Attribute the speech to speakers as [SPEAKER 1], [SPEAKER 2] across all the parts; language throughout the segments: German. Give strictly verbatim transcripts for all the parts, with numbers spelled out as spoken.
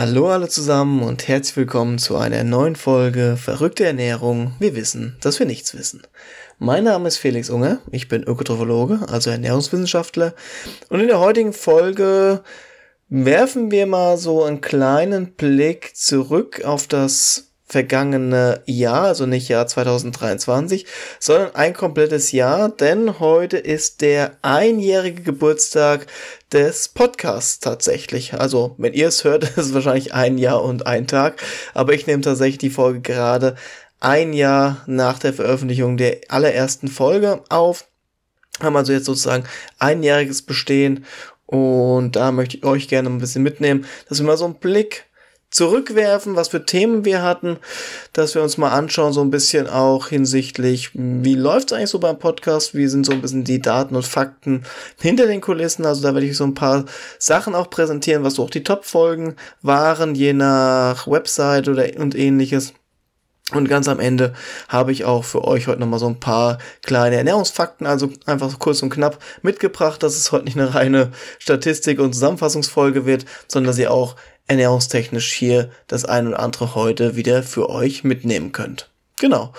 [SPEAKER 1] Hallo alle zusammen und herzlich willkommen zu einer neuen Folge Verrückte Ernährung. Wir wissen, dass wir nichts wissen. Mein Name ist Felix Unger, ich bin Ökotrophologe, also Ernährungswissenschaftler, und in der heutigen Folge werfen wir mal so einen kleinen Blick zurück auf das vergangene Jahr, also nicht Jahr zwanzig dreiundzwanzig, sondern ein komplettes Jahr, denn heute ist der einjährige Geburtstag des Podcasts tatsächlich. Also, wenn ihr es hört, ist es wahrscheinlich ein Jahr und ein Tag, aber ich nehme tatsächlich die Folge gerade ein Jahr nach der Veröffentlichung der allerersten Folge auf. Haben also jetzt sozusagen einjähriges Bestehen und da möchte ich euch gerne ein bisschen mitnehmen, dass wir mal so einen Blick zurückwerfen, was für Themen wir hatten, dass wir uns mal anschauen, so ein bisschen auch hinsichtlich, wie läuft es eigentlich so beim Podcast, wie sind so ein bisschen die Daten und Fakten hinter den Kulissen, also da werde ich so ein paar Sachen auch präsentieren, was so auch die Top-Folgen waren, je nach Website oder und ähnliches. Und ganz am Ende habe ich auch für euch heute nochmal so ein paar kleine Ernährungsfakten, also einfach so kurz und knapp mitgebracht, dass es heute nicht eine reine Statistik- und Zusammenfassungsfolge wird, sondern dass ihr auch ernährungstechnisch hier das ein oder andere heute wieder für euch mitnehmen könnt. Genau.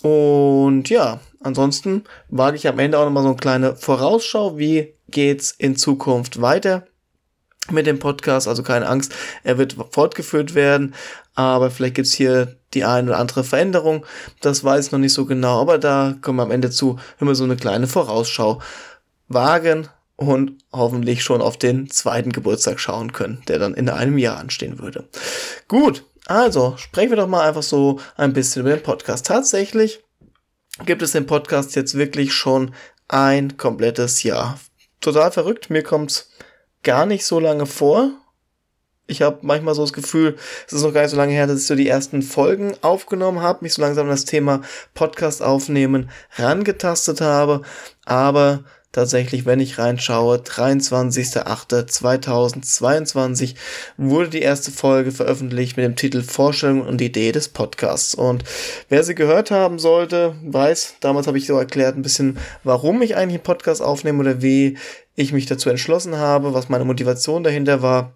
[SPEAKER 1] Und ja, ansonsten wage ich am Ende auch nochmal so eine kleine Vorausschau, wie geht's in Zukunft weiter mit dem Podcast, also keine Angst, er wird fortgeführt werden, aber vielleicht gibt's hier die eine oder andere Veränderung, das weiß ich noch nicht so genau, aber da kommen wir am Ende zu, wenn wir so eine kleine Vorausschau wagen und hoffentlich schon auf den zweiten Geburtstag schauen können, der dann in einem Jahr anstehen würde. Gut, also sprechen wir doch mal einfach so ein bisschen über den Podcast. Tatsächlich gibt es den Podcast jetzt wirklich schon ein komplettes Jahr. Total verrückt, mir kommt's gar nicht so lange vor. Ich habe manchmal so das Gefühl, es ist noch gar nicht so lange her, dass ich so die ersten Folgen aufgenommen habe, mich so langsam an das Thema Podcast aufnehmen rangetastet habe, aber tatsächlich, wenn ich reinschaue, dreiundzwanzigster achter zweitausendzweiundzwanzig wurde die erste Folge veröffentlicht mit dem Titel Vorstellung und Idee des Podcasts. Und wer sie gehört haben sollte, weiß, damals habe ich so erklärt ein bisschen, warum ich eigentlich einen Podcast aufnehme oder wie ich mich dazu entschlossen habe, was meine Motivation dahinter war.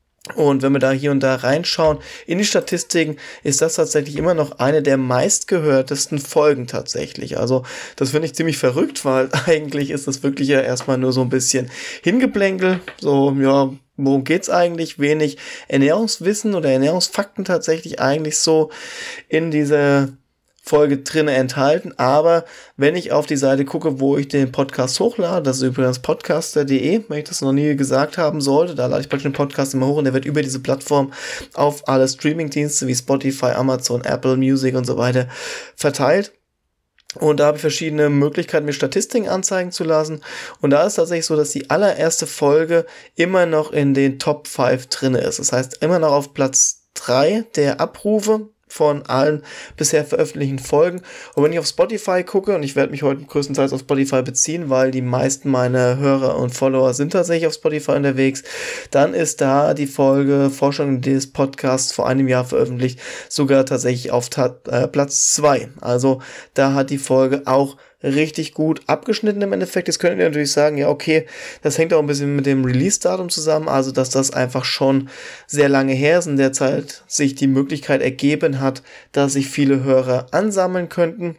[SPEAKER 1] Und wenn wir da hier und da reinschauen in die Statistiken, ist das tatsächlich immer noch eine der meistgehörtesten Folgen tatsächlich. Also das finde ich ziemlich verrückt, weil eigentlich ist das wirklich ja erstmal nur so ein bisschen Hingeplänkel. So, ja, worum geht's eigentlich? Wenig Ernährungswissen oder Ernährungsfakten tatsächlich eigentlich so in dieser Folge drin enthalten, aber wenn ich auf die Seite gucke, wo ich den Podcast hochlade, das ist übrigens podcaster punkt de, wenn ich das noch nie gesagt haben sollte, da lade ich praktisch den Podcast immer hoch und der wird über diese Plattform auf alle Streamingdienste wie Spotify, Amazon, Apple Music und so weiter verteilt. Und da habe ich verschiedene Möglichkeiten, mir Statistiken anzeigen zu lassen. Und da ist tatsächlich so, dass die allererste Folge immer noch in den Top fünf drin ist. Das heißt, immer noch auf Platz drei der Abrufe von allen bisher veröffentlichten Folgen. Und wenn ich auf Spotify gucke, und ich werde mich heute größtenteils auf Spotify beziehen, weil die meisten meiner Hörer und Follower sind tatsächlich auf Spotify unterwegs, dann ist da die Folge Vorstellung des Podcasts vor einem Jahr veröffentlicht, sogar tatsächlich auf ta- äh, Platz zwei. Also da hat die Folge auch richtig gut abgeschnitten im Endeffekt. Jetzt könnt ihr natürlich sagen, ja okay, das hängt auch ein bisschen mit dem Release-Datum zusammen, also dass das einfach schon sehr lange her ist, in der Zeit sich die Möglichkeit ergeben hat, dass sich viele Hörer ansammeln könnten.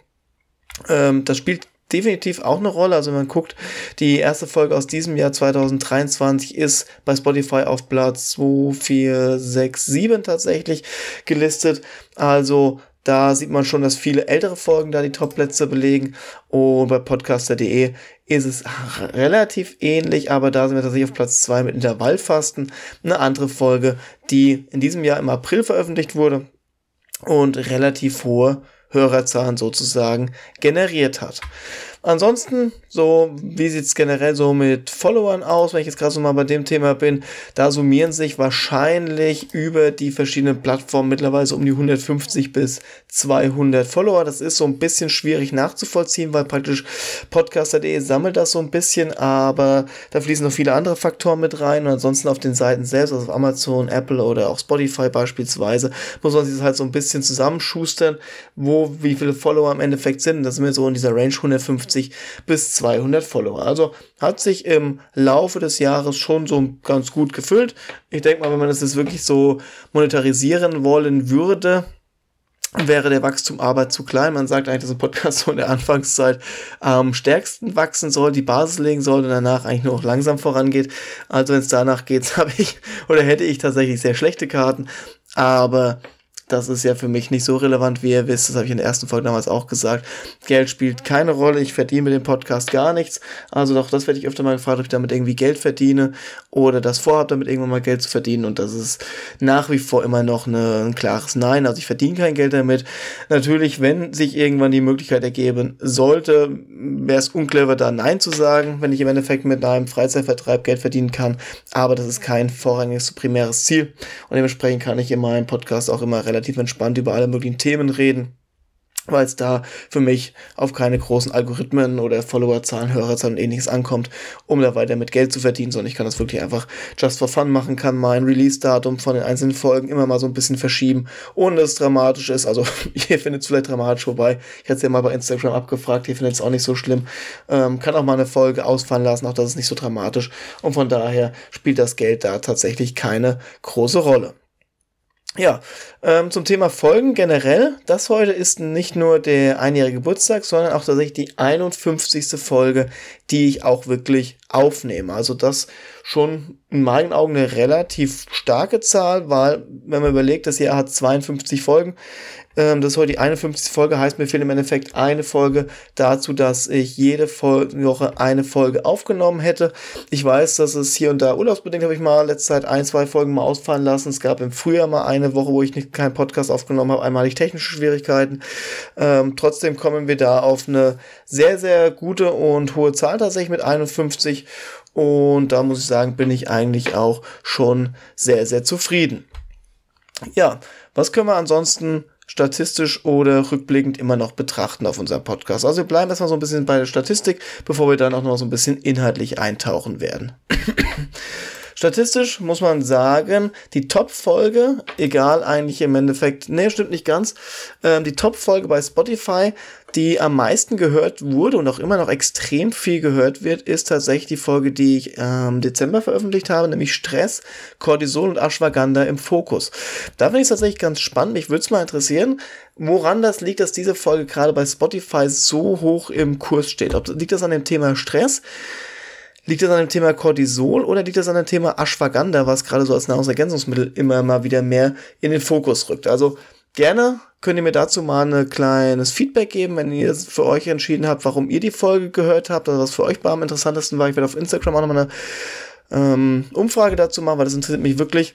[SPEAKER 1] Ähm, das spielt definitiv auch eine Rolle, also wenn man guckt, die erste Folge aus diesem Jahr zwanzig dreiundzwanzig ist bei Spotify auf Platz zwei, vier, sechs, sieben tatsächlich gelistet, also da sieht man schon, dass viele ältere Folgen da die Top-Plätze belegen. Und bei podcaster punkt de ist es relativ ähnlich, aber da sind wir tatsächlich auf Platz zwei mit Intervallfasten. Eine andere Folge, die in diesem Jahr im April veröffentlicht wurde und relativ hohe Hörerzahlen sozusagen generiert hat. Ansonsten, so, wie sieht's generell so mit Followern aus, wenn ich jetzt gerade so mal bei dem Thema bin, da summieren sich wahrscheinlich über die verschiedenen Plattformen mittlerweile um die hundertfünfzig bis zweihundert Follower. Das ist so ein bisschen schwierig nachzuvollziehen, weil praktisch podcaster punkt de sammelt das so ein bisschen, aber da fließen noch viele andere Faktoren mit rein und ansonsten auf den Seiten selbst, also auf Amazon, Apple oder auch Spotify beispielsweise, muss man sich das halt so ein bisschen zusammenschustern, wo, wie viele Follower im Endeffekt sind. Das sind wir so in dieser Range hundertfünfzig hundertfünfzig bis zweihundert Follower. Also hat sich im Laufe des Jahres schon so ganz gut gefüllt. Ich denke mal, wenn man das jetzt wirklich so monetarisieren wollen würde, wäre der Wachstum aber zu klein. Man sagt eigentlich, dass ein Podcast so in der Anfangszeit am stärksten wachsen soll, die Basis legen soll und danach eigentlich nur noch langsam vorangeht. Also wenn es danach geht, habe ich oder hätte ich tatsächlich sehr schlechte Karten, aber das ist ja für mich nicht so relevant, wie ihr wisst. Das habe ich in der ersten Folge damals auch gesagt. Geld spielt keine Rolle. Ich verdiene mit dem Podcast gar nichts. Also doch, das werde ich öfter mal gefragt, ob ich damit irgendwie Geld verdiene oder das vorhabe, damit irgendwann mal Geld zu verdienen. Und das ist nach wie vor immer noch eine, ein klares Nein. Also ich verdiene kein Geld damit. Natürlich, wenn sich irgendwann die Möglichkeit ergeben sollte, wäre es unclever, da Nein zu sagen, wenn ich im Endeffekt mit einem Freizeitvertreib Geld verdienen kann. Aber das ist kein vorrangiges, primäres Ziel. Und dementsprechend kann ich in meinem Podcast auch immer relativ entspannt über alle möglichen Themen reden, weil es da für mich auf keine großen Algorithmen oder Followerzahlen, Hörerzahlen und ähnliches ankommt, um da weiter mit Geld zu verdienen, sondern ich kann das wirklich einfach just for fun machen, kann mein Release-Datum von den einzelnen Folgen immer mal so ein bisschen verschieben, ohne dass es dramatisch ist. Also ihr findet es vielleicht dramatisch, wobei ich hatte es ja mal bei Instagram abgefragt, ihr findet es auch nicht so schlimm. Ähm, kann auch mal eine Folge ausfallen lassen, auch das ist nicht so dramatisch und von daher spielt das Geld da tatsächlich keine große Rolle. Ja, ähm, zum Thema Folgen generell, das heute ist nicht nur der einjährige Geburtstag, sondern auch tatsächlich die einundfünfzigste Folge, die ich auch wirklich aufnehme. Also das schon in meinen Augen eine relativ starke Zahl, weil wenn man überlegt, das Jahr hat zweiundfünfzig Folgen, ähm, das ist heute die einundfünfzigste Folge, heißt mir fehlt im Endeffekt eine Folge dazu, dass ich jede Woche eine Folge aufgenommen hätte. Ich weiß, dass es hier und da urlaubsbedingt, habe ich mal letzte Zeit ein, zwei Folgen mal ausfallen lassen. Es gab im Frühjahr mal eine Woche, wo ich nicht keinen Podcast aufgenommen habe, einmalig technische Schwierigkeiten. Ähm, trotzdem kommen wir da auf eine sehr, sehr gute und hohe Zahl tatsächlich mit einundfünfzig und da muss ich sagen, bin ich eigentlich auch schon sehr, sehr zufrieden. Ja, was können wir ansonsten statistisch oder rückblickend immer noch betrachten auf unserem Podcast? Also wir bleiben erstmal so ein bisschen bei der Statistik, bevor wir dann auch noch so ein bisschen inhaltlich eintauchen werden. Statistisch muss man sagen, die Top-Folge, egal eigentlich im Endeffekt, nee, stimmt nicht ganz, ähm, die Top-Folge bei Spotify, die am meisten gehört wurde und auch immer noch extrem viel gehört wird, ist tatsächlich die Folge, die ich im ähm, Dezember veröffentlicht habe, nämlich Stress, Cortisol und Ashwagandha im Fokus. Da finde ich es tatsächlich ganz spannend, mich würde es mal interessieren, woran das liegt, dass diese Folge gerade bei Spotify so hoch im Kurs steht. Ob, liegt das an dem Thema Stress? Liegt das an dem Thema Cortisol oder liegt das an dem Thema Ashwagandha, was gerade so als Nahrungsergänzungsmittel immer mal wieder mehr in den Fokus rückt? Also gerne könnt ihr mir dazu mal ein kleines Feedback geben, wenn ihr für euch entschieden habt, warum ihr die Folge gehört habt oder was für euch am interessantesten war. Ich werde auf Instagram auch nochmal eine ähm, Umfrage dazu machen, weil das interessiert mich wirklich.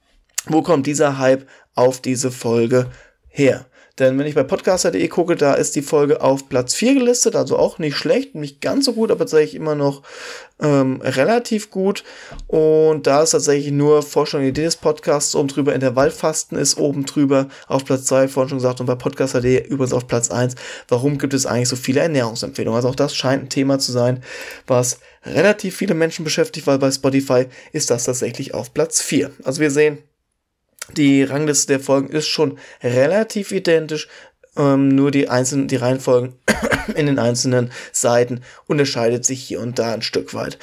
[SPEAKER 1] Wo kommt dieser Hype auf diese Folge her? Denn wenn ich bei podcaster punkt de gucke, da ist die Folge auf Platz vier gelistet, also auch nicht schlecht, nicht ganz so gut, aber tatsächlich immer noch ähm, relativ gut. Und da ist tatsächlich nur Vorstellung und Idee des Podcasts oben drüber, Intervallfasten ist oben drüber auf Platz zwei, vorhin schon gesagt, und bei podcaster punkt de übrigens auf Platz eins. Warum gibt es eigentlich so viele Ernährungsempfehlungen? Also auch das scheint ein Thema zu sein, was relativ viele Menschen beschäftigt, weil bei Spotify ist das tatsächlich auf Platz vier. Also wir sehen, die Rangliste der Folgen ist schon relativ identisch, ähm, nur die einzelnen, die Reihenfolgen in den einzelnen Seiten unterscheidet sich hier und da ein Stück weit.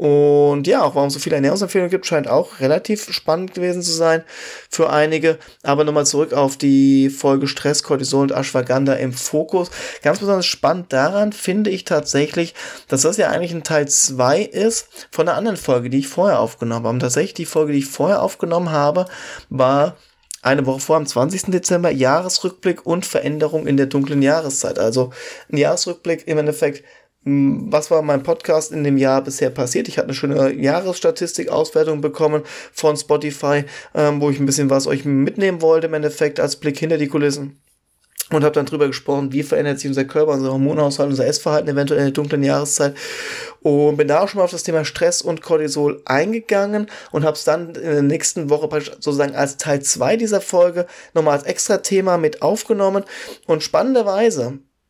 [SPEAKER 1] Und ja, auch warum es so viele Ernährungsempfehlungen gibt, scheint auch relativ spannend gewesen zu sein für einige. Aber nochmal zurück auf die Folge Stress, Cortisol und Ashwagandha im Fokus. Ganz besonders spannend daran finde ich tatsächlich, dass das ja eigentlich ein Teil zwei ist von einer anderen Folge, die ich vorher aufgenommen habe. Und tatsächlich die Folge, die ich vorher aufgenommen habe, war eine Woche vor, am zwanzigsten Dezember, Jahresrückblick und Veränderung in der dunklen Jahreszeit. Also ein Jahresrückblick im Endeffekt, was war mein Podcast in dem Jahr bisher passiert. Ich hatte eine schöne Jahresstatistik-Auswertung bekommen von Spotify, ähm, wo ich ein bisschen was euch mitnehmen wollte im Endeffekt als Blick hinter die Kulissen. Und habe dann drüber gesprochen, wie verändert sich unser Körper, unser Hormonhaushalt, unser Essverhalten eventuell in der dunklen Jahreszeit. Und bin da auch schon mal auf das Thema Stress und Cortisol eingegangen und habe es dann in der nächsten Woche sozusagen als Teil zwei dieser Folge nochmal als extra Thema mit aufgenommen. Und spannenderweise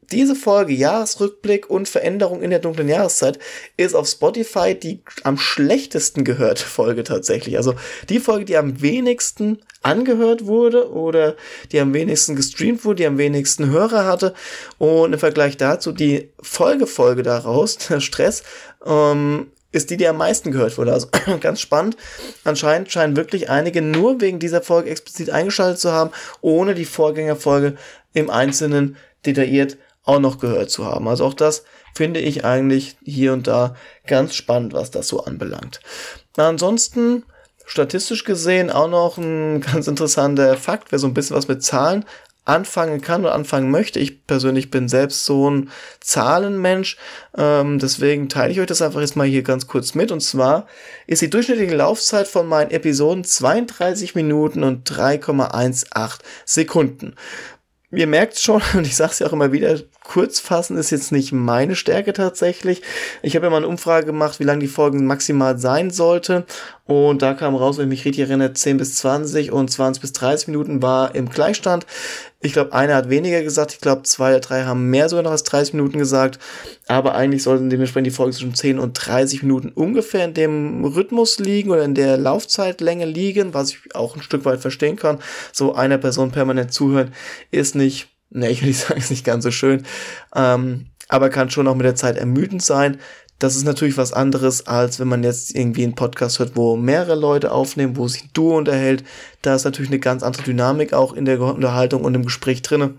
[SPEAKER 1] diese Folge, Jahresrückblick und Veränderung in der dunklen Jahreszeit, ist auf Spotify die am schlechtesten gehörte Folge tatsächlich. Also die Folge, die am wenigsten angehört wurde oder die am wenigsten gestreamt wurde, die am wenigsten Hörer hatte. Und im Vergleich dazu die Folgefolge daraus, der Stress, ähm, ist die, die am meisten gehört wurde. Also ganz spannend. Anscheinend scheinen wirklich einige nur wegen dieser Folge explizit eingeschaltet zu haben, ohne die Vorgängerfolge im Einzelnen detailliert auch noch gehört zu haben. Also auch das finde ich eigentlich hier und da ganz spannend, was das so anbelangt. Ansonsten, statistisch gesehen, auch noch ein ganz interessanter Fakt, wer so ein bisschen was mit Zahlen anfangen kann oder anfangen möchte. Ich persönlich bin selbst so ein Zahlenmensch, ähm, deswegen teile ich euch das einfach jetzt mal hier ganz kurz mit. Und zwar ist die durchschnittliche Laufzeit von meinen Episoden zweiunddreißig Minuten und drei Komma achtzehn Sekunden. Ihr merkt schon, und ich sage es ja auch immer wieder, kurz fassen ist jetzt nicht meine Stärke tatsächlich. Ich habe ja mal eine Umfrage gemacht, wie lang die Folgen maximal sein sollte. Und da kam raus, wenn ich mich richtig erinnere, zehn bis zwanzig und zwanzig bis dreißig Minuten war im Gleichstand. Ich glaube, einer hat weniger gesagt. Ich glaube, zwei oder drei haben mehr sogar noch als dreißig Minuten gesagt. Aber eigentlich sollten dementsprechend die Folgen zwischen zehn und dreißig Minuten ungefähr in dem Rhythmus liegen oder in der Laufzeitlänge liegen, was ich auch ein Stück weit verstehen kann. So einer Person permanent zuhören ist nicht, ne, ich will nicht sagen, ist nicht ganz so schön, ähm, aber kann schon auch mit der Zeit ermüdend sein. Das ist natürlich was anderes, als wenn man jetzt irgendwie einen Podcast hört, wo mehrere Leute aufnehmen, wo sich ein Duo unterhält. Da ist natürlich eine ganz andere Dynamik auch in der Unterhaltung und im Gespräch drinne.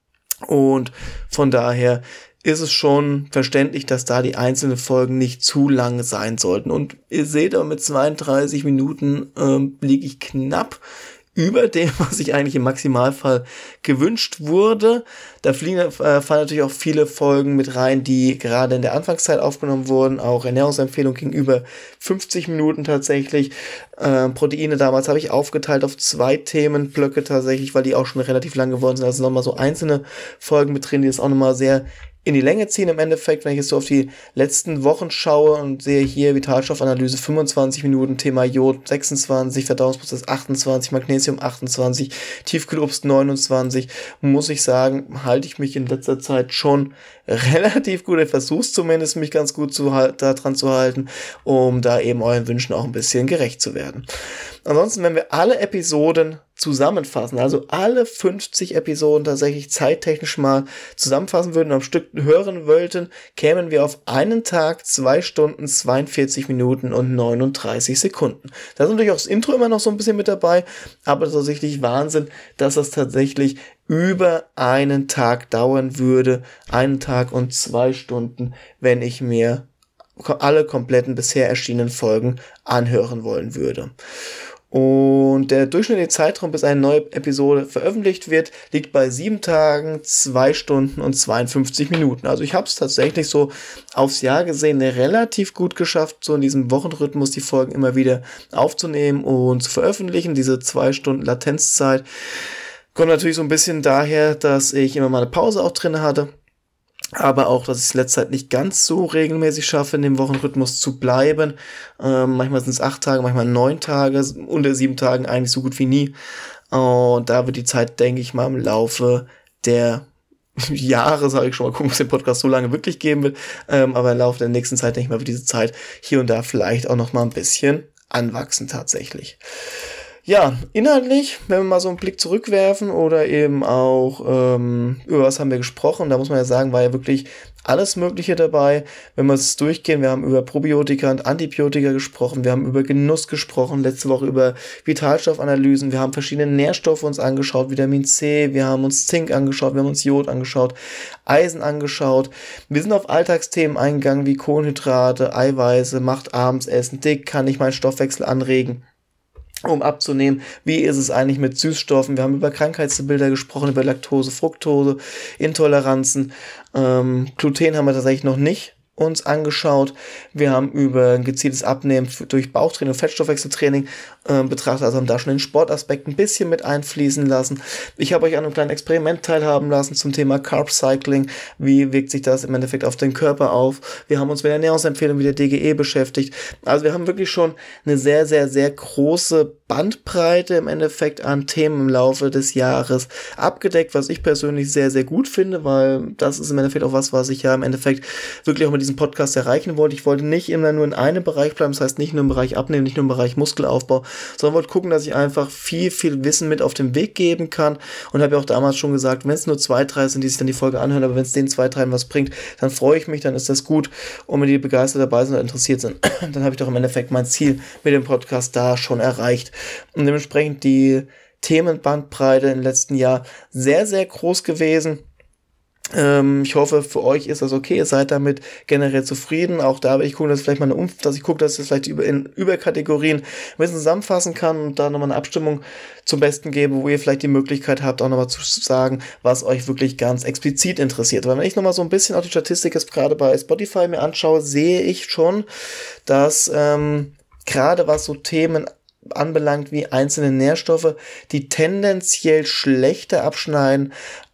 [SPEAKER 1] Und von daher ist es schon verständlich, dass da die einzelnen Folgen nicht zu lang sein sollten. Und ihr seht aber, mit zweiunddreißig Minuten ähm, liege ich knapp über dem, was ich eigentlich im Maximalfall gewünscht wurde. Da fliegen, äh, fallen natürlich auch viele Folgen mit rein, die gerade in der Anfangszeit aufgenommen wurden. Auch Ernährungsempfehlung gegenüber fünfzig Minuten tatsächlich. Äh, Proteine damals habe ich aufgeteilt auf zwei Themenblöcke tatsächlich, weil die auch schon relativ lang geworden sind. Also nochmal so einzelne Folgen mit drin, die das auch nochmal sehr in die Länge ziehen im Endeffekt, wenn ich jetzt so auf die letzten Wochen schaue und sehe hier Vitalstoffanalyse fünfundzwanzig Minuten, Thema Jod sechsundzwanzig, Verdauungsprozess achtundzwanzig, Magnesium achtundzwanzig, Tiefkühlobst neunundzwanzig, muss ich sagen, halte ich mich in letzter Zeit schon relativ gut, ich versuche es zumindest, mich ganz gut zu, da dran zu halten, um da eben euren Wünschen auch ein bisschen gerecht zu werden. Ansonsten, wenn wir alle Episoden zusammenfassen, also alle fünfzig Episoden tatsächlich zeittechnisch mal zusammenfassen würden und am Stück hören wollten, kämen wir auf einen Tag, zwei Stunden, zweiundvierzig Minuten und neununddreißig Sekunden. Da ist natürlich auch das Intro immer noch so ein bisschen mit dabei, aber das ist tatsächlich Wahnsinn, dass das tatsächlich über einen Tag dauern würde, einen Tag und zwei Stunden, wenn ich mir alle kompletten bisher erschienenen Folgen anhören wollen würde. Und der durchschnittliche Zeitraum, bis eine neue Episode veröffentlicht wird, liegt bei sieben Tagen, zwei Stunden und zweiundfünfzig Minuten. Also ich habe es tatsächlich so aufs Jahr gesehen relativ gut geschafft, so in diesem Wochenrhythmus die Folgen immer wieder aufzunehmen und zu veröffentlichen. Diese zwei Stunden Latenzzeit kommt natürlich so ein bisschen daher, dass ich immer mal eine Pause auch drin hatte. Aber auch, dass ich es letzte Zeit nicht ganz so regelmäßig schaffe, in dem Wochenrhythmus zu bleiben. Ähm, manchmal sind es acht Tage, manchmal neun Tage, unter sieben Tagen eigentlich so gut wie nie. Und da wird die Zeit, denke ich mal, im Laufe der Jahre, sage ich schon mal, gucken, ob es den Podcast so lange wirklich geben wird. Ähm, aber im Laufe der nächsten Zeit, denke ich mal, wird diese Zeit hier und da vielleicht auch noch mal ein bisschen anwachsen tatsächlich. Ja, inhaltlich, wenn wir mal so einen Blick zurückwerfen oder eben auch, ähm, über was haben wir gesprochen, da muss man ja sagen, war ja wirklich alles Mögliche dabei. Wenn wir es durchgehen, wir haben über Probiotika und Antibiotika gesprochen, wir haben über Genuss gesprochen, letzte Woche über Vitalstoffanalysen, wir haben verschiedene Nährstoffe uns angeschaut, Vitamin C, wir haben uns Zink angeschaut, wir haben uns Jod angeschaut, Eisen angeschaut. Wir sind auf Alltagsthemen eingegangen wie Kohlenhydrate, Eiweiße, macht abends Essen dick, kann ich meinen Stoffwechsel anregen, um abzunehmen. Wie ist es eigentlich mit Süßstoffen? Wir haben über Krankheitsbilder gesprochen, über Laktose, Fructose, Intoleranzen. Ähm, Gluten haben wir tatsächlich noch nicht uns angeschaut. Wir haben über ein gezieltes Abnehmen durch Bauchtraining und Fettstoffwechseltraining äh, betrachtet, also haben da schon den Sportaspekt ein bisschen mit einfließen lassen. Ich habe euch an einem kleinen Experiment teilhaben lassen zum Thema Carb Cycling. Wie wirkt sich das im Endeffekt auf den Körper auf? Wir haben uns mit Ernährungsempfehlungen wie der D G E beschäftigt. Also wir haben wirklich schon eine sehr, sehr, sehr große Bandbreite im Endeffekt an Themen im Laufe des Jahres abgedeckt, was ich persönlich sehr, sehr gut finde, weil das ist im Endeffekt auch was, was ich ja im Endeffekt wirklich auch mit diesem Podcast erreichen wollte. Ich wollte nicht immer nur in einem Bereich bleiben, das heißt nicht nur im Bereich Abnehmen, nicht nur im Bereich Muskelaufbau, sondern wollte gucken, dass ich einfach viel, viel Wissen mit auf den Weg geben kann und habe ja auch damals schon gesagt, wenn es nur zwei, drei sind, die sich dann die Folge anhören, aber wenn es den zwei, drei was bringt, dann freue ich mich, dann ist das gut und wenn die begeistert dabei sind oder interessiert sind, dann habe ich doch im Endeffekt mein Ziel mit dem Podcast da schon erreicht. Und dementsprechend die Themenbandbreite im letzten Jahr sehr, sehr groß gewesen. Ähm, ich hoffe, für euch ist das okay, ihr seid damit generell zufrieden. Auch da will ich gucken, dass ich vielleicht mal eine Umf- dass ich gucke, dass ich das vielleicht über, in Überkategorien ein bisschen zusammenfassen kann und da nochmal eine Abstimmung zum Besten gebe, wo ihr vielleicht die Möglichkeit habt, auch nochmal zu sagen, was euch wirklich ganz explizit interessiert. Weil wenn ich nochmal so ein bisschen auch die Statistik jetzt gerade bei Spotify mir anschaue, sehe ich schon, dass ähm, gerade was so Themen anbelangt wie einzelne Nährstoffe, die tendenziell schlechter abschneiden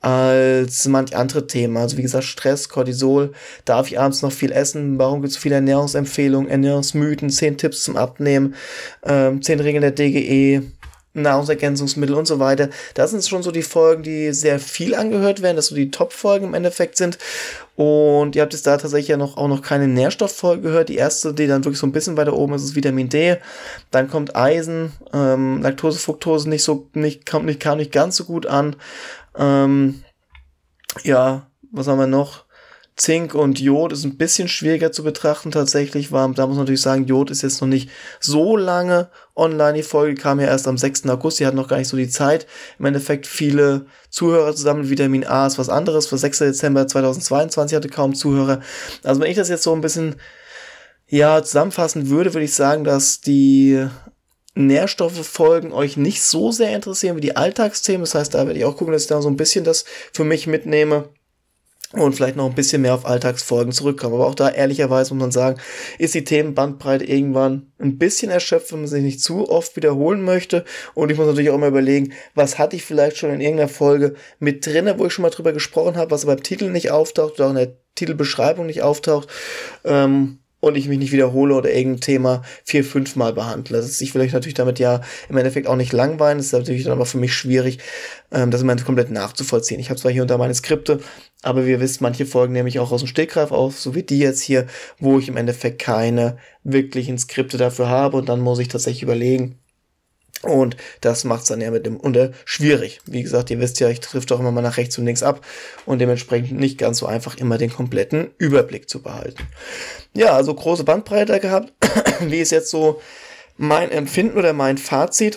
[SPEAKER 1] als manch andere Themen. Also wie gesagt, Stress, Cortisol, darf ich abends noch viel essen, warum gibt es viele Ernährungsempfehlungen, Ernährungsmythen, zehn Tipps zum Abnehmen, ähm, zehn Regeln der D G E, Nahrungsergänzungsmittel und so weiter. Das sind schon so die Folgen, die sehr viel angehört werden, dass so die Top-Folgen im Endeffekt sind. Und ihr habt jetzt da tatsächlich ja noch, auch noch keine Nährstofffolge gehört. Die erste, die dann wirklich so ein bisschen weiter oben ist, ist Vitamin D. Dann kommt Eisen, ähm, Laktose, Fructose nicht so, nicht, kam nicht, kam nicht ganz so gut an. Ähm, ja, was haben wir noch? Zink und Jod ist ein bisschen schwieriger zu betrachten tatsächlich, war, da muss man natürlich sagen, Jod ist jetzt noch nicht so lange online, die Folge kam ja erst am sechsten August, die hatten noch gar nicht so die Zeit, im Endeffekt viele Zuhörer zusammen, Vitamin A ist was anderes, für sechsten Dezember zweitausendzweiundzwanzig hatte kaum Zuhörer, also wenn ich das jetzt so ein bisschen, ja, zusammenfassen würde, würde ich sagen, dass die Nährstofffolgen euch nicht so sehr interessieren wie die Alltagsthemen, das heißt, da werde ich auch gucken, dass ich da so ein bisschen das für mich mitnehme, und vielleicht noch ein bisschen mehr auf Alltagsfolgen zurückkommen. Aber auch da, ehrlicherweise muss man sagen, ist die Themenbandbreite irgendwann ein bisschen erschöpft, wenn man sich nicht zu oft wiederholen möchte. Und ich muss natürlich auch mal überlegen, was hatte ich vielleicht schon in irgendeiner Folge mit drinne, wo ich schon mal drüber gesprochen habe, was aber im Titel nicht auftaucht oder auch in der Titelbeschreibung nicht auftaucht. Ähm, und ich mich nicht wiederhole oder irgendein Thema vier, fünf Mal behandle. Das ist, ich will euch natürlich damit ja im Endeffekt auch nicht langweilen. Das ist natürlich dann aber für mich schwierig, ähm, das immer komplett nachzuvollziehen. Ich habe zwar hier und da meine Skripte, aber wie ihr wisst, manche Folgen nehme ich auch aus dem Stegreif auf, so wie die jetzt hier, wo ich im Endeffekt keine wirklichen Skripte dafür habe und dann muss ich tatsächlich überlegen. Und das macht es dann ja mit dem Unter schwierig. Wie gesagt, ihr wisst ja, ich trifft auch immer mal nach rechts und links ab und dementsprechend nicht ganz so einfach immer den kompletten Überblick zu behalten. Ja, also große Bandbreite gehabt. Wie ist jetzt so mein Empfinden oder mein Fazit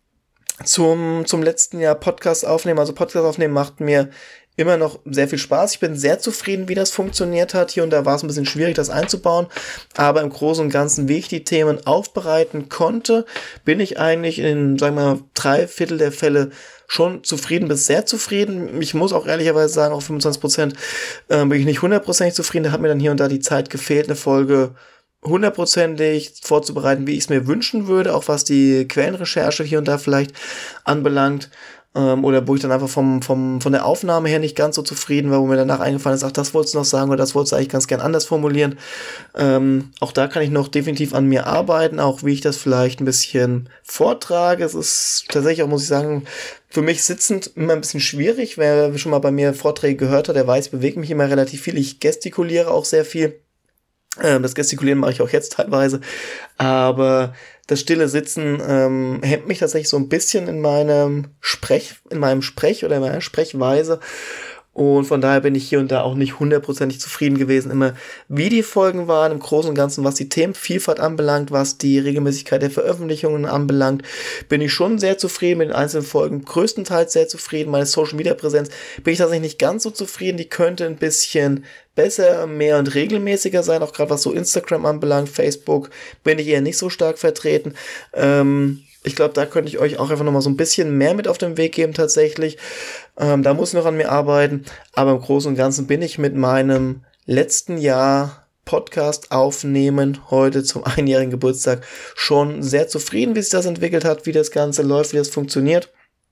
[SPEAKER 1] zum, zum letzten Jahr Podcast aufnehmen? Also Podcast aufnehmen macht mir immer noch sehr viel Spaß. Ich bin sehr zufrieden, wie das funktioniert hat. Hier und da war es ein bisschen schwierig, das einzubauen. Aber im Großen und Ganzen, wie ich die Themen aufbereiten konnte, bin ich eigentlich in, sagen wir mal, drei Viertel der Fälle schon zufrieden bis sehr zufrieden. Ich muss auch ehrlicherweise sagen, auf fünfundzwanzig Prozent äh, bin ich nicht hundertprozentig zufrieden. Da hat mir dann hier und da die Zeit gefehlt, eine Folge hundertprozentig vorzubereiten, wie ich es mir wünschen würde, auch was die Quellenrecherche hier und da vielleicht anbelangt. Oder wo ich dann einfach vom, vom, von der Aufnahme her nicht ganz so zufrieden war, wo mir danach eingefallen ist, ach, das wolltest du noch sagen oder das wolltest du eigentlich ganz gern anders formulieren. Ähm, auch da kann ich noch definitiv an mir arbeiten, auch wie ich das vielleicht ein bisschen vortrage. Es ist tatsächlich auch, muss ich sagen, für mich sitzend immer ein bisschen schwierig. Wer schon mal bei mir Vorträge gehört hat, der weiß, ich bewege mich immer relativ viel. Ich gestikuliere auch sehr viel. Ähm, das Gestikulieren mache ich auch jetzt teilweise. Aber das stille Sitzen ähm, hemmt mich tatsächlich so ein bisschen in meinem Sprech, in meinem Sprech oder in meiner Sprechweise. Und von daher bin ich hier und da auch nicht hundertprozentig zufrieden gewesen, immer wie die Folgen waren, im Großen und Ganzen, was die Themenvielfalt anbelangt, was die Regelmäßigkeit der Veröffentlichungen anbelangt, bin ich schon sehr zufrieden mit den einzelnen Folgen, größtenteils sehr zufrieden. Meine Social-Media-Präsenz bin ich tatsächlich nicht ganz so zufrieden, die könnte ein bisschen besser, mehr und regelmäßiger sein, auch gerade was so Instagram anbelangt, Facebook bin ich eher nicht so stark vertreten. Ähm, Ich glaube, da könnte ich euch auch einfach nochmal so ein bisschen mehr mit auf den Weg geben tatsächlich. Ähm, da muss ich noch an mir arbeiten. Aber im Großen und Ganzen bin ich mit meinem letzten Jahr Podcast aufnehmen, heute zum einjährigen Geburtstag, schon sehr zufrieden, wie sich das entwickelt hat, wie das Ganze läuft, wie das funktioniert.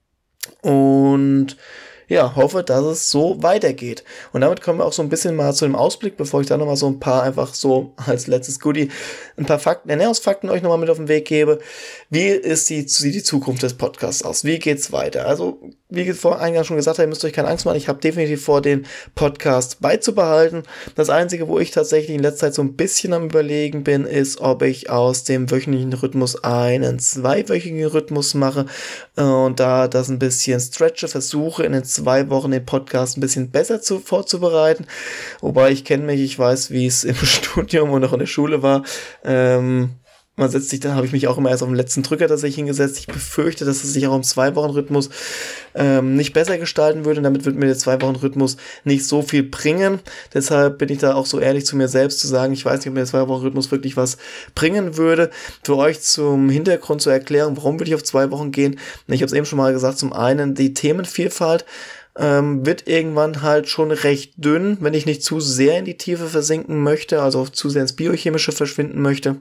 [SPEAKER 1] Und ja, hoffe, dass es so weitergeht. Und damit kommen wir auch so ein bisschen mal zu dem Ausblick, bevor ich da nochmal so ein paar einfach so als letztes Goodie ein paar Fakten, Ernährungsfakten euch nochmal mit auf den Weg gebe. Wie ist die, sieht die Zukunft des Podcasts aus? Wie geht's weiter? Also, wie ich vor eingangs schon gesagt habe, ihr müsst euch keine Angst machen. Ich habe definitiv vor, den Podcast beizubehalten. Das Einzige, wo ich tatsächlich in letzter Zeit so ein bisschen am Überlegen bin, ist, ob ich aus dem wöchentlichen Rhythmus einen zweiwöchigen Rhythmus mache und da das ein bisschen stretche, versuche in den zwei Wochen den Podcast ein bisschen besser zu, vorzubereiten. Wobei ich kenne mich, ich weiß, wie es im Studium und auch in der Schule war. Ähm, man setzt sich, da habe ich mich auch immer erst auf den letzten Drücker tatsächlich hingesetzt. Ich befürchte, dass es sich auch im Zwei-Wochen-Rhythmus ähm, nicht besser gestalten würde. Damit wird mir der Zwei-Wochen-Rhythmus nicht so viel bringen. Deshalb bin ich da auch so ehrlich zu mir selbst zu sagen, ich weiß nicht, ob mir der Zwei-Wochen-Rhythmus wirklich was bringen würde. Für euch zum Hintergrund zur Erklärung, warum würde ich auf zwei Wochen gehen? Ich habe es eben schon mal gesagt, zum einen die Themenvielfalt ähm, wird irgendwann halt schon recht dünn, wenn ich nicht zu sehr in die Tiefe versinken möchte, also zu sehr ins Biochemische verschwinden möchte.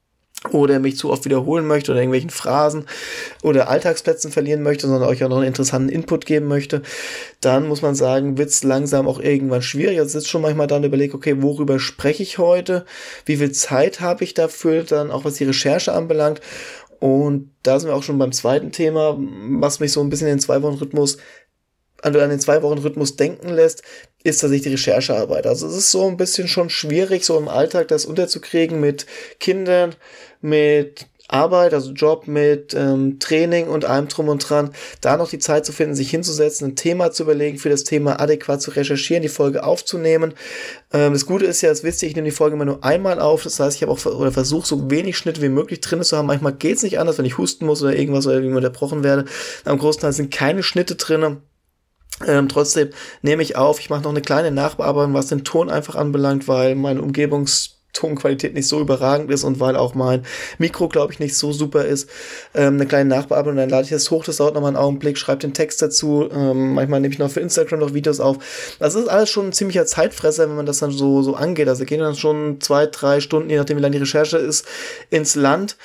[SPEAKER 1] Oder mich zu oft wiederholen möchte oder irgendwelchen Phrasen oder Alltagsplätzen verlieren möchte, sondern euch auch noch einen interessanten Input geben möchte, dann muss man sagen, wird es langsam auch irgendwann schwierig. Also sitzt schon manchmal dann und überlegt, okay, worüber spreche ich heute? Wie viel Zeit habe ich dafür, dann auch was die Recherche anbelangt? Und da sind wir auch schon beim zweiten Thema, was mich so ein bisschen in den Zwei-Wochen-Rhythmus also an den Zwei-Wochen-Rhythmus denken lässt, ist tatsächlich die Recherchearbeit. Also es ist so ein bisschen schon schwierig, so im Alltag das unterzukriegen mit Kindern, mit Arbeit, also Job, mit ähm, Training und allem drum und dran, da noch die Zeit zu finden, sich hinzusetzen, ein Thema zu überlegen, für das Thema adäquat zu recherchieren, die Folge aufzunehmen. Ähm, das Gute ist ja, das wisst ihr, ich nehme die Folge immer nur einmal auf, das heißt, ich habe auch oder versuche, so wenig Schnitte wie möglich drin zu haben. Manchmal geht es nicht anders, wenn ich husten muss oder irgendwas oder irgendwie unterbrochen werde. Am großen Teil sind keine Schnitte drin. Ähm, trotzdem nehme ich auf, ich mache noch eine kleine Nachbearbeitung, was den Ton einfach anbelangt, weil meine Umgebungstonqualität nicht so überragend ist und weil auch mein Mikro, glaube ich, nicht so super ist. Ähm, eine kleine Nachbearbeitung, dann lade ich das hoch, das dauert nochmal einen Augenblick, schreibe den Text dazu, ähm, manchmal nehme ich noch für Instagram noch Videos auf. Das ist alles schon ein ziemlicher Zeitfresser, wenn man das dann so, so angeht. Also gehen dann schon zwei, drei Stunden, je nachdem wie lange die Recherche ist, ins Land.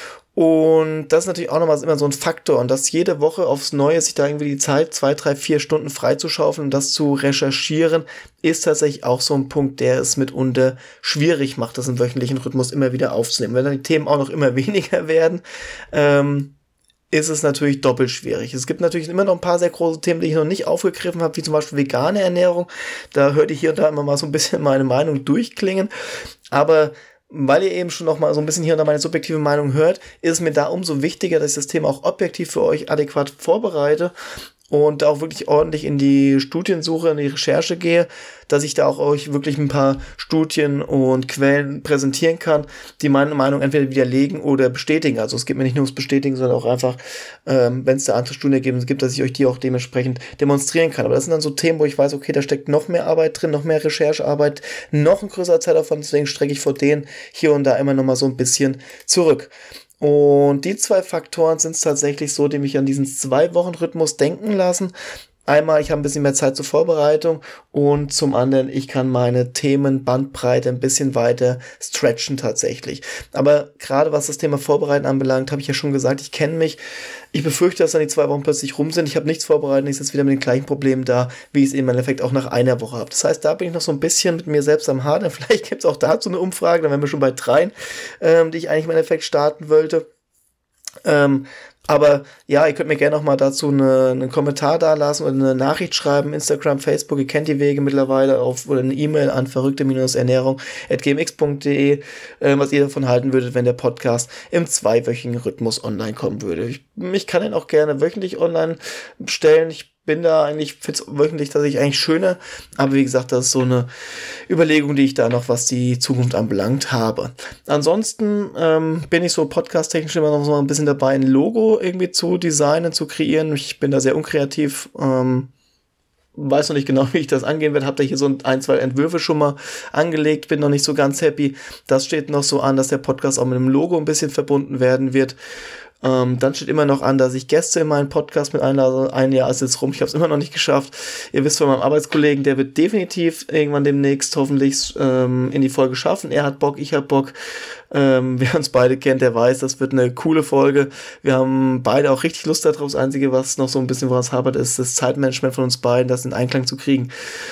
[SPEAKER 1] Und das ist natürlich auch nochmal immer so ein Faktor. Und dass jede Woche aufs Neue sich da irgendwie die Zeit, zwei, drei, vier Stunden freizuschaufeln und das zu recherchieren, ist tatsächlich auch so ein Punkt, der es mitunter schwierig macht, das im wöchentlichen Rhythmus immer wieder aufzunehmen. Wenn dann die Themen auch noch immer weniger werden, ähm, ist es natürlich doppelt schwierig. Es gibt natürlich immer noch ein paar sehr große Themen, die ich noch nicht aufgegriffen habe, wie zum Beispiel vegane Ernährung. Da hört ihr hier und da immer mal so ein bisschen meine Meinung durchklingen. Aber weil ihr eben schon noch mal so ein bisschen hier und da meine subjektive Meinung hört, ist es mir da umso wichtiger, dass ich das Thema auch objektiv für euch adäquat vorbereite und auch wirklich ordentlich in die Studiensuche, in die Recherche gehe, dass ich da auch euch wirklich ein paar Studien und Quellen präsentieren kann, die meine Meinung entweder widerlegen oder bestätigen. Also es geht mir nicht nur ums Bestätigen, sondern auch einfach, ähm, wenn es da andere Studienergebnisse gibt, dass ich euch die auch dementsprechend demonstrieren kann. Aber das sind dann so Themen, wo ich weiß, okay, da steckt noch mehr Arbeit drin, noch mehr Recherchearbeit, noch ein größerer Zeitaufwand, deswegen strecke ich vor denen hier und da immer noch mal so ein bisschen zurück. Und die zwei Faktoren sind es tatsächlich so, die mich an diesen Zwei-Wochen-Rhythmus denken lassen. Einmal, ich habe ein bisschen mehr Zeit zur Vorbereitung und zum anderen, ich kann meine Themenbandbreite ein bisschen weiter stretchen tatsächlich. Aber gerade was das Thema Vorbereiten anbelangt, habe ich ja schon gesagt, ich kenne mich. Ich befürchte, dass dann die zwei Wochen plötzlich rum sind. Ich habe nichts vorbereitet, ich sitze wieder mit den gleichen Problemen da, wie ich es im Endeffekt auch nach einer Woche habe. Das heißt, da bin ich noch so ein bisschen mit mir selbst am Hadern. Vielleicht gibt es auch dazu eine Umfrage, dann wären wir schon bei dreien, ähm, die ich eigentlich im Endeffekt starten wollte. Ähm, aber ja, ihr könnt mir gerne noch mal dazu eine, einen Kommentar da lassen oder eine Nachricht schreiben, Instagram, Facebook, ihr kennt die Wege mittlerweile, auf, oder eine E-Mail an verrückte-ernährung at gmx punkt de, äh, was ihr davon halten würdet, wenn der Podcast im zweiwöchigen Rhythmus online kommen würde. Ich, ich kann ihn auch gerne wöchentlich online stellen. Ich bin da eigentlich, finde es wöchentlich tatsächlich eigentlich schöner, aber wie gesagt, das ist so eine Überlegung, die ich da noch, was die Zukunft anbelangt, habe. Ansonsten ähm, bin ich so podcast-technisch immer noch so ein bisschen dabei, ein Logo irgendwie zu designen, zu kreieren. Ich bin da sehr unkreativ, ähm, weiß noch nicht genau, wie ich das angehen werde, habe da hier so ein, zwei Entwürfe schon mal angelegt, bin noch nicht so ganz happy. Das steht noch so an, dass der Podcast auch mit einem Logo ein bisschen verbunden werden wird. Ähm, dann steht immer noch an, dass ich Gäste in meinen Podcast mit einlade. Ein Jahr ist jetzt rum, ich habe es immer noch nicht geschafft. Ihr wisst von meinem Arbeitskollegen, der wird definitiv irgendwann demnächst hoffentlich ähm, in die Folge schaffen. Er hat Bock, ich hab Bock. Ähm, wer uns beide kennt, der weiß, das wird eine coole Folge. Wir haben beide auch richtig Lust darauf. Das Einzige, was noch so ein bisschen woran es hapert, ist das Zeitmanagement von uns beiden, das in Einklang zu kriegen.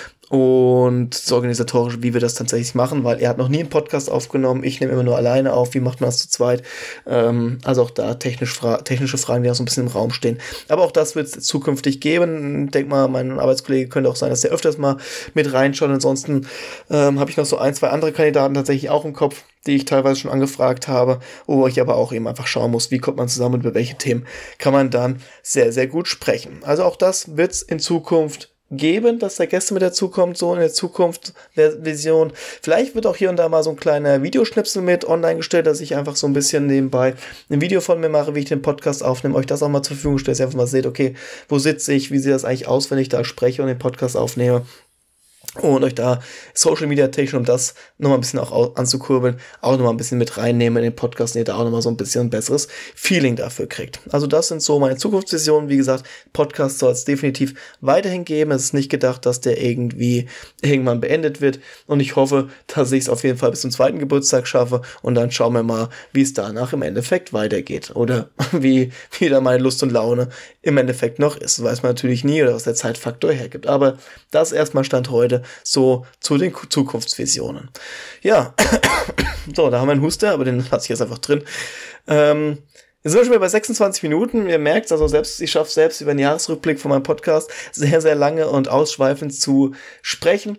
[SPEAKER 1] Und das Organisatorische, wie wir das tatsächlich machen, weil er hat noch nie einen Podcast aufgenommen, ich nehme immer nur alleine auf, wie macht man das zu zweit, ähm, also auch da technisch fra- technische Fragen, die auch so ein bisschen im Raum stehen, aber auch das wird es zukünftig geben. Ich denke mal, mein Arbeitskollege könnte auch sein, dass er öfters mal mit reinschaut. Ansonsten ähm, habe ich noch so ein, zwei andere Kandidaten tatsächlich auch im Kopf, die ich teilweise schon angefragt habe, wo ich aber auch eben einfach schauen muss, wie kommt man zusammen und über welche Themen kann man dann sehr, sehr gut sprechen. Also auch das wird es in Zukunft geben, dass da Gäste mit dazukommt, so in der Zukunft der Vision. Vielleicht wird auch hier und da mal so ein kleiner Videoschnipsel mit online gestellt, dass ich einfach so ein bisschen nebenbei ein Video von mir mache, wie ich den Podcast aufnehme, euch das auch mal zur Verfügung stelle, dass ihr einfach mal seht, okay, wo sitze ich, wie sieht das eigentlich aus, wenn ich da spreche und den Podcast aufnehme. Und euch da Social Media technisch, um das nochmal ein bisschen auch anzukurbeln, auch nochmal ein bisschen mit reinnehmen in den Podcast, und ihr da auch nochmal so ein bisschen ein besseres Feeling dafür kriegt. Also das sind so meine Zukunftsvisionen. Wie gesagt, Podcast soll es definitiv weiterhin geben. Es ist nicht gedacht, dass der irgendwie irgendwann beendet wird. Und ich hoffe, dass ich es auf jeden Fall bis zum zweiten Geburtstag schaffe. Und dann schauen wir mal, wie es danach im Endeffekt weitergeht. Oder wie wieder meine Lust und Laune im Endeffekt noch ist. Das weiß man natürlich nie, oder was der Zeitfaktor hergibt. Aber das erstmal Stand heute so zu den Zukunftsvisionen. Ja, so, da haben wir einen Huster, aber den lasse ich jetzt einfach drin. Ähm, jetzt sind wir schon wieder bei sechsundzwanzig Minuten. Ihr merkt, also selbst, ich schaffe selbst über den Jahresrückblick von meinem Podcast sehr, sehr lange und ausschweifend zu sprechen.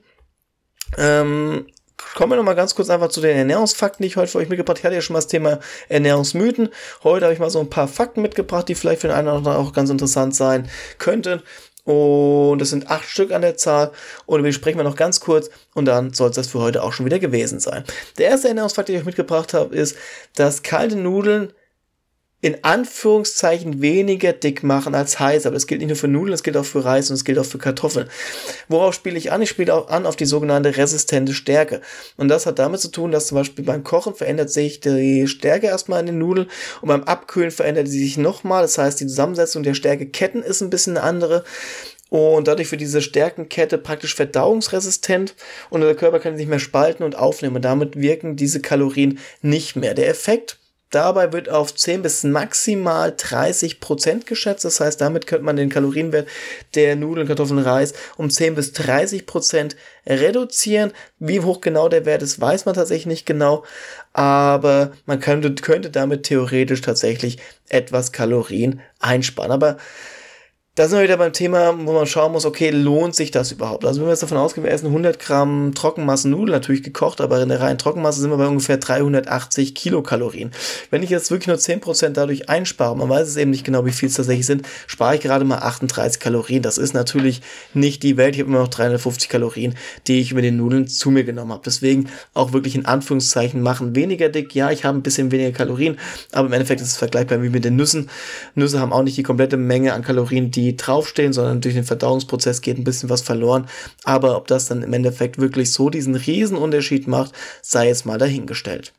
[SPEAKER 1] Ähm, Kommen wir noch mal ganz kurz einfach zu den Ernährungsfakten, die ich heute für euch mitgebracht habe. Ich hatte ja schon mal das Thema Ernährungsmythen. Heute habe ich mal so ein paar Fakten mitgebracht, die vielleicht für den einen oder anderen auch ganz interessant sein könnten. Und es sind acht Stück an der Zahl. Und über die sprechen wir noch ganz kurz. Und dann soll es das für heute auch schon wieder gewesen sein. Der erste Ernährungsfakt, den ich euch mitgebracht habe, ist, dass kalte Nudeln in Anführungszeichen weniger dick machen als heiß. Aber das gilt nicht nur für Nudeln, das gilt auch für Reis und es gilt auch für Kartoffeln. Worauf spiele ich an? Ich spiele auch an auf die sogenannte resistente Stärke. Und das hat damit zu tun, dass zum Beispiel beim Kochen verändert sich die Stärke erstmal in den Nudeln und beim Abkühlen verändert sie sich nochmal. Das heißt, die Zusammensetzung der Stärkeketten ist ein bisschen eine andere. Und dadurch wird diese Stärkenkette praktisch verdauungsresistent und der Körper kann sie nicht mehr spalten und aufnehmen. Und damit wirken diese Kalorien nicht mehr. Der Effekt dabei wird auf zehn bis maximal dreißig Prozent geschätzt. Das heißt, damit könnte man den Kalorienwert der Nudeln, Kartoffeln, Reis um zehn bis dreißig Prozent reduzieren. Wie hoch genau der Wert ist, weiß man tatsächlich nicht genau. Aber man könnte, könnte damit theoretisch tatsächlich etwas Kalorien einsparen. Aber da sind wir wieder beim Thema, wo man schauen muss, okay, lohnt sich das überhaupt? Also wenn wir jetzt davon ausgehen, wir essen hundert Gramm Trockenmassen-Nudeln, natürlich gekocht, aber in der reinen Trockenmasse sind wir bei ungefähr dreihundertachtzig Kilokalorien. Wenn ich jetzt wirklich nur zehn Prozent dadurch einspare, man weiß es eben nicht genau, wie viel es tatsächlich sind, spare ich gerade mal achtunddreißig Kalorien. Das ist natürlich nicht die Welt. Ich habe immer noch dreihundertfünfzig Kalorien, die ich über den Nudeln zu mir genommen habe. Deswegen auch wirklich in Anführungszeichen machen weniger dick. Ja, ich habe ein bisschen weniger Kalorien, aber im Endeffekt ist es vergleichbar wie mit den Nüssen. Nüsse haben auch nicht die komplette Menge an Kalorien, die draufstehen, sondern durch den Verdauungsprozess geht ein bisschen was verloren. Aber ob das dann im Endeffekt wirklich so diesen riesen Unterschied macht, sei jetzt mal dahingestellt.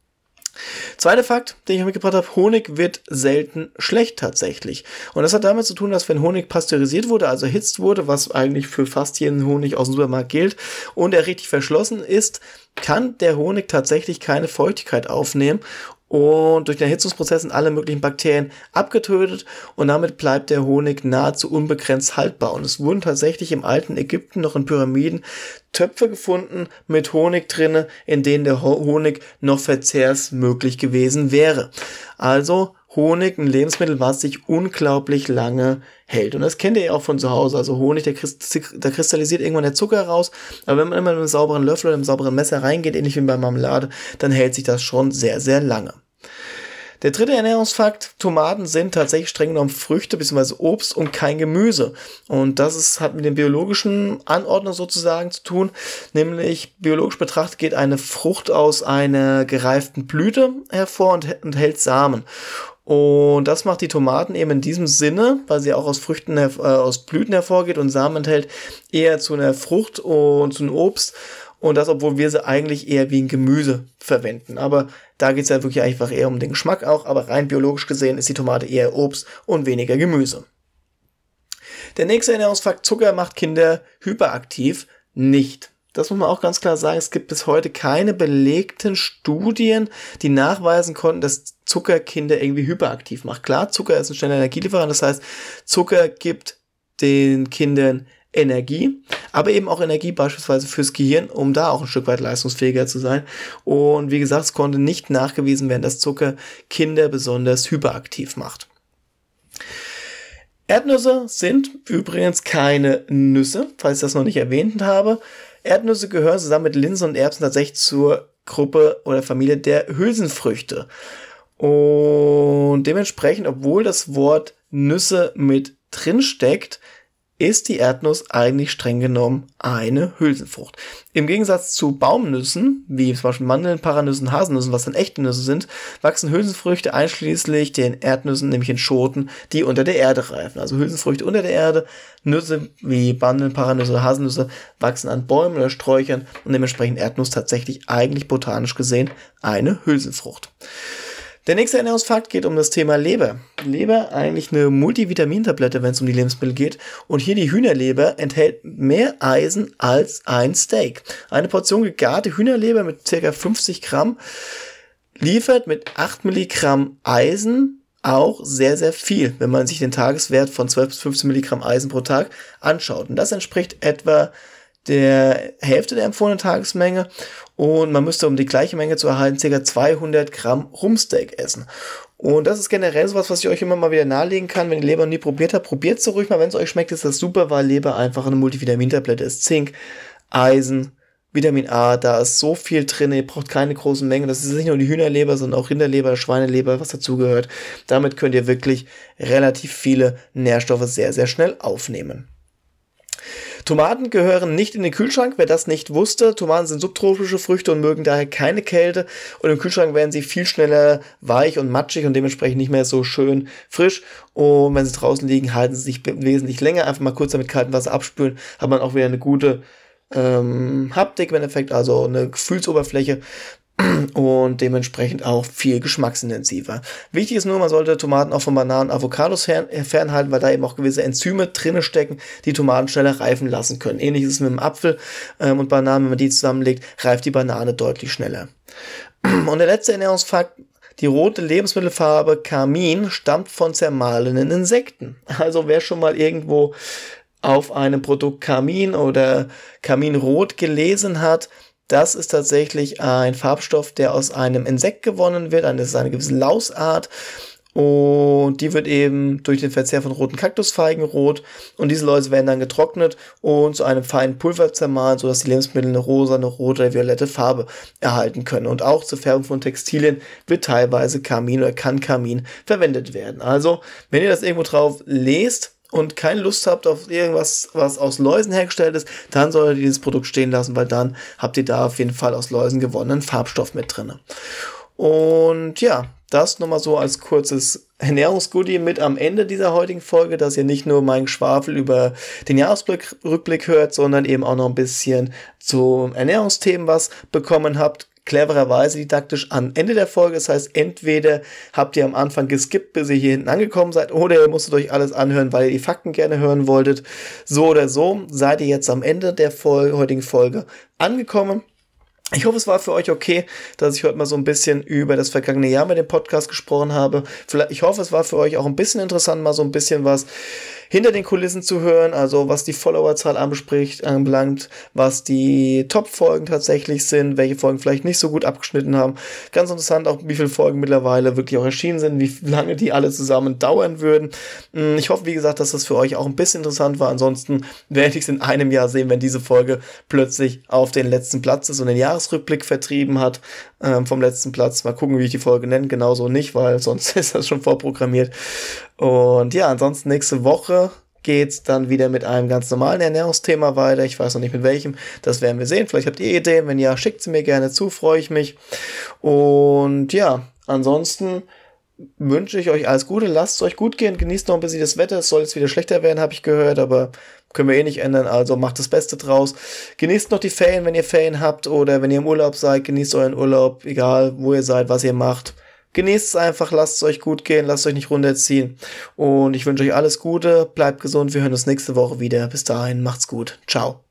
[SPEAKER 1] Zweiter Fakt, den ich mitgebracht habe: Honig wird selten schlecht tatsächlich. Und das hat damit zu tun, dass wenn Honig pasteurisiert wurde, also erhitzt wurde, was eigentlich für fast jeden Honig aus dem Supermarkt gilt, und er richtig verschlossen ist, kann der Honig tatsächlich keine Feuchtigkeit aufnehmen. Und durch den Erhitzungsprozess sind alle möglichen Bakterien abgetötet und damit bleibt der Honig nahezu unbegrenzt haltbar. Und es wurden tatsächlich im alten Ägypten noch in Pyramiden Töpfe gefunden mit Honig drinne, in denen der Honig noch verzehrsmöglich gewesen wäre. Also Honig, ein Lebensmittel, was sich unglaublich lange hält. Und das kennt ihr ja auch von zu Hause. Also Honig, der, der kristallisiert irgendwann der Zucker raus. Aber wenn man immer mit einem sauberen Löffel oder einem sauberen Messer reingeht, ähnlich wie bei Marmelade, dann hält sich das schon sehr, sehr lange. Der dritte Ernährungsfakt: Tomaten sind tatsächlich streng genommen Früchte bzw. Obst und kein Gemüse. Und das ist, hat mit den biologischen Anordnungen sozusagen zu tun. Nämlich biologisch betrachtet geht eine Frucht aus einer gereiften Blüte hervor und enthält Samen. Und das macht die Tomaten eben in diesem Sinne, weil sie auch aus Früchten, äh, aus Blüten hervorgeht und Samen enthält, eher zu einer Frucht und zu einem Obst. Und das, obwohl wir sie eigentlich eher wie ein Gemüse verwenden. Aber da geht es ja wirklich einfach eher um den Geschmack auch. Aber rein biologisch gesehen ist die Tomate eher Obst und weniger Gemüse. Der nächste Ernährungsfakt: Zucker macht Kinder hyperaktiv. Nicht. Das muss man auch ganz klar sagen. Es gibt bis heute keine belegten Studien, die nachweisen konnten, dass Zucker Kinder irgendwie hyperaktiv macht. Klar, Zucker ist ein schneller Energielieferant. Das heißt, Zucker gibt den Kindern Energie, aber eben auch Energie beispielsweise fürs Gehirn, um da auch ein Stück weit leistungsfähiger zu sein. Und wie gesagt, es konnte nicht nachgewiesen werden, dass Zucker Kinder besonders hyperaktiv macht. Erdnüsse sind übrigens keine Nüsse, falls ich das noch nicht erwähnt habe. Erdnüsse gehören zusammen mit Linsen und Erbsen tatsächlich zur Gruppe oder Familie der Hülsenfrüchte. Und dementsprechend, obwohl das Wort Nüsse mit drin steckt, ist die Erdnuss eigentlich streng genommen eine Hülsenfrucht. Im Gegensatz zu Baumnüssen, wie zum Beispiel Mandeln, Paranüssen, Haselnüssen, was dann echte Nüsse sind, wachsen Hülsenfrüchte einschließlich den Erdnüssen, nämlich in Schoten, die unter der Erde reifen. Also Hülsenfrüchte unter der Erde, Nüsse wie Mandeln, Paranüsse oder Haselnüsse wachsen an Bäumen oder Sträuchern und dementsprechend Erdnuss tatsächlich eigentlich botanisch gesehen eine Hülsenfrucht. Der nächste Ernährungsfakt geht um das Thema Leber. Leber, eigentlich eine Multivitamintablette, wenn es um die Lebensmittel geht. Und hier die Hühnerleber enthält mehr Eisen als ein Steak. Eine Portion gegarte Hühnerleber mit ca. fünfzig Gramm liefert mit acht Milligramm Eisen auch sehr, sehr viel, wenn man sich den Tageswert von zwölf bis fünfzehn Milligramm Eisen pro Tag anschaut. Und das entspricht etwa der Hälfte der empfohlenen Tagesmenge und man müsste, um die gleiche Menge zu erhalten, ca. zweihundert Gramm Rumpsteak essen. Und das ist generell sowas, was ich euch immer mal wieder nahelegen kann, wenn ihr Leber noch nie probiert habt, probiert es so ruhig mal, wenn es euch schmeckt, ist das super, weil Leber einfach eine Multivitamintablette ist. Zink, Eisen, Vitamin A, da ist so viel drin, ihr braucht keine großen Mengen, das ist nicht nur die Hühnerleber, sondern auch Rinderleber, Schweineleber, was dazugehört. Damit könnt ihr wirklich relativ viele Nährstoffe sehr, sehr schnell aufnehmen. Tomaten gehören nicht in den Kühlschrank, wer das nicht wusste. Tomaten sind subtropische Früchte und mögen daher keine Kälte. Und im Kühlschrank werden sie viel schneller weich und matschig und dementsprechend nicht mehr so schön frisch. Und wenn sie draußen liegen, halten sie sich wesentlich länger. Einfach mal kurz damit kaltem Wasser abspülen, hat man auch wieder eine gute ähm, Haptik im Endeffekt, also eine Gefühlsoberfläche. Und dementsprechend auch viel geschmacksintensiver. Wichtig ist nur, man sollte Tomaten auch von Bananen und Avocados fern, fernhalten, weil da eben auch gewisse Enzyme drinne stecken, die Tomaten schneller reifen lassen können. Ähnlich ist es mit dem Apfel ähm, und Bananen, wenn man die zusammenlegt, reift die Banane deutlich schneller. Und der letzte Ernährungsfakt: Die rote Lebensmittelfarbe Karmin stammt von zermahlenen Insekten. Also wer schon mal irgendwo auf einem Produkt Karmin oder Karminrot gelesen hat, das ist tatsächlich ein Farbstoff, der aus einem Insekt gewonnen wird. Das ist eine gewisse Lausart. Und die wird eben durch den Verzehr von roten Kaktusfeigen rot. Und diese Läuse werden dann getrocknet und zu einem feinen Pulver zermahlen, sodass die Lebensmittel eine rosa, eine rote oder violette Farbe erhalten können. Und auch zur Färbung von Textilien wird teilweise Karmin oder kann Karmin verwendet werden. Also, wenn ihr das irgendwo drauf lest und keine Lust habt auf irgendwas, was aus Läusen hergestellt ist, dann solltet ihr dieses Produkt stehen lassen, weil dann habt ihr da auf jeden Fall aus Läusen gewonnenen Farbstoff mit drin. Und ja, das nochmal so als kurzes Ernährungsgoodie mit am Ende dieser heutigen Folge, dass ihr nicht nur meinen Geschwafel über den Jahresrückblick hört, sondern eben auch noch ein bisschen zu Ernährungsthemen was bekommen habt. Clevererweise didaktisch am Ende der Folge. Das heißt, entweder habt ihr am Anfang geskippt, bis ihr hier hinten angekommen seid, oder ihr musstet euch alles anhören, weil ihr die Fakten gerne hören wolltet. So oder so seid ihr jetzt am Ende der Folge, heutigen Folge angekommen. Ich hoffe, es war für euch okay, dass ich heute mal so ein bisschen über das vergangene Jahr mit dem Podcast gesprochen habe. Vielleicht, ich hoffe, es war für euch auch ein bisschen interessant, mal so ein bisschen was hinter den Kulissen zu hören, also was die Followerzahl anspricht, anbelangt, was die Top-Folgen tatsächlich sind, welche Folgen vielleicht nicht so gut abgeschnitten haben. Ganz interessant auch, wie viele Folgen mittlerweile wirklich auch erschienen sind, wie lange die alle zusammen dauern würden. Ich hoffe, wie gesagt, dass das für euch auch ein bisschen interessant war. Ansonsten werde ich es in einem Jahr sehen, wenn diese Folge plötzlich auf den letzten Platz ist und den Jahresrückblick vertrieben hat ähm, vom letzten Platz. Mal gucken, wie ich die Folge nenne. Genauso nicht, weil sonst ist das schon vorprogrammiert. Und ja, ansonsten nächste Woche geht's dann wieder mit einem ganz normalen Ernährungsthema weiter. Ich weiß noch nicht mit welchem. Das werden wir sehen. Vielleicht habt ihr Ideen. Wenn ja, schickt sie mir gerne zu. Freue ich mich. Und ja, ansonsten wünsche ich euch alles Gute. Lasst es euch gut gehen. Genießt noch ein bisschen das Wetter. Es soll jetzt wieder schlechter werden, habe ich gehört. Aber können wir eh nicht ändern, also macht das Beste draus. Genießt noch die Ferien, wenn ihr Ferien habt, oder wenn ihr im Urlaub seid, genießt euren Urlaub, egal wo ihr seid, was ihr macht. Genießt es einfach, lasst es euch gut gehen, lasst euch nicht runterziehen. Und ich wünsche euch alles Gute, bleibt gesund, wir hören uns nächste Woche wieder. Bis dahin, macht's gut. Ciao.